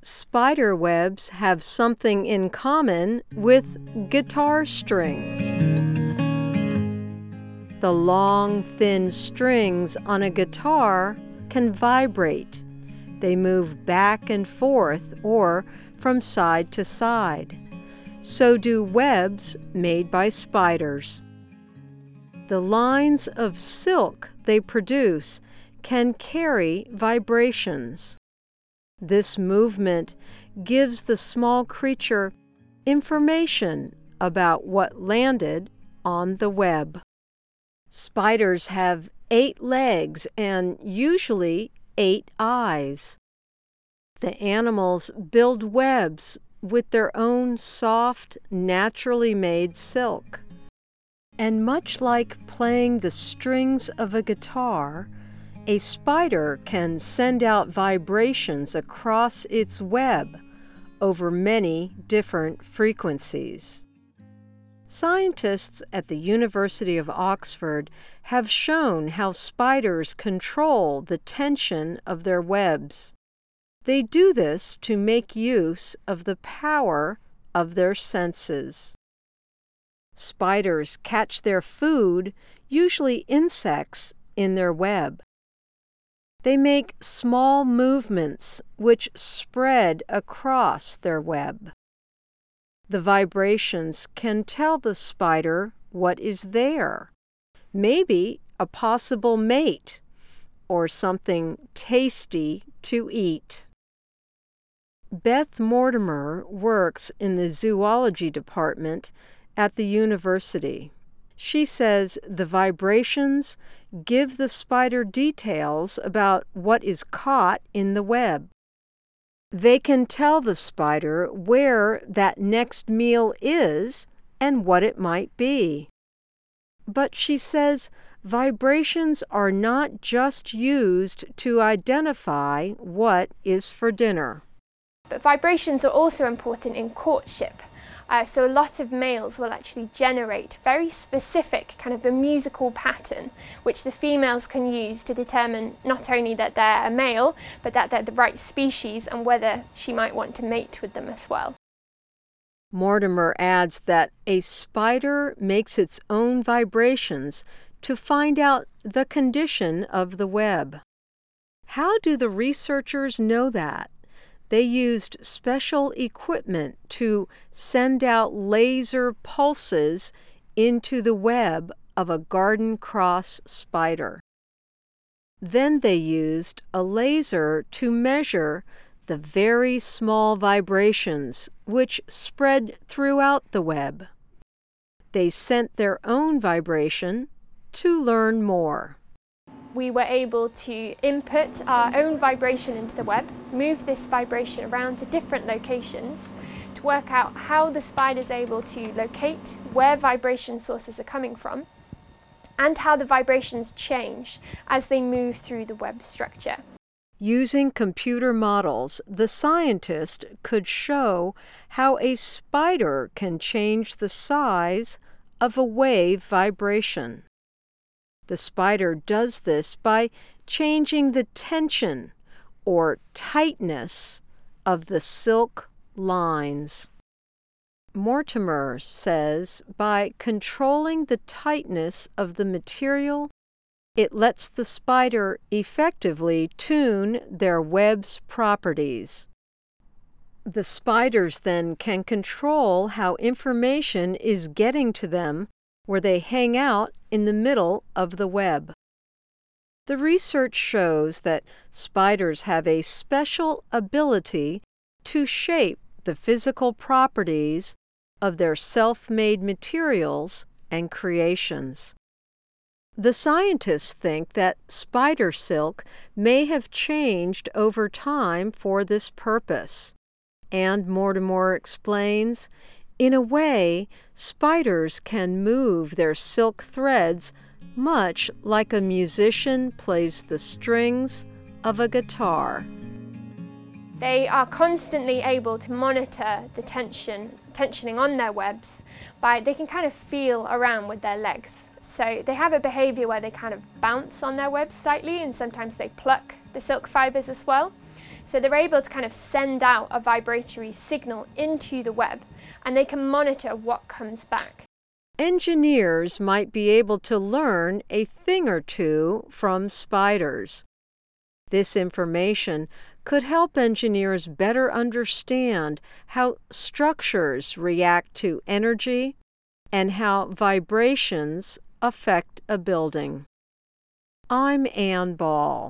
Spider webs have something in common with guitar strings. The long, thin strings on a guitar can vibrate. They move back and forth or from side to side. So do webs made by spiders. The lines of silk they produce can carry vibrations. This movement gives the small creature information about what landed on the web. Spiders have 8 legs and usually 8 eyes. The animals build webs with their own soft, naturally made silk. And much like playing the strings of a guitar, a spider can send out vibrations across its web over many different frequencies. Scientists at the University of Oxford have shown how spiders control the tension of their webs. They do this to make use of the power of their senses. Spiders catch their food, usually insects, in their web. They make small movements which spread across their web. The vibrations can tell the spider what is there, maybe a possible mate or something tasty to eat. Beth Mortimer works in the zoology department at the university. She says the vibrations give the spider details about what is caught in the web. They can tell the spider where that next meal is and what it might be. But she says vibrations are not just used to identify what is for dinner. But vibrations are also important in courtship. So a lot of males will actually generate very specific kind of a musical pattern which the females can use to determine not only that they're a male, but that they're the right species and whether she might want to mate with them as well. Mortimer adds that a spider makes its own vibrations to find out the condition of the web. How do the researchers know that? They used special equipment to send out laser pulses into the web of a garden cross spider. Then they used a laser to measure the very small vibrations which spread throughout the web. They sent their own vibration to learn more. We were able to input our own vibration into the web, move this vibration around to different locations to work out how the spider is able to locate where vibration sources are coming from and how the vibrations change as they move through the web structure. Using computer models, the scientist could show how a spider can change the size of a wave vibration. The spider does this by changing the tension or tightness of the silk lines. Mortimer says by controlling the tightness of the material, it lets the spider effectively tune their web's properties. The spiders then can control how information is getting to them where they hang out in the middle of the web. The research shows that spiders have a special ability to shape the physical properties of their self-made materials and creations. The scientists think that spider silk may have changed over time for this purpose. And Mortimer explains, in a way, spiders can move their silk threads much like a musician plays the strings of a guitar. They are constantly able to monitor the tensioning on their webs they can kind of feel around with their legs. So they have a behavior where they kind of bounce on their webs slightly and sometimes they pluck the silk fibers as well. So they're able to kind of send out a vibratory signal into the web, and they can monitor what comes back. Engineers might be able to learn a thing or two from spiders. This information could help engineers better understand how structures react to energy and how vibrations affect a building. I'm Ann Ball.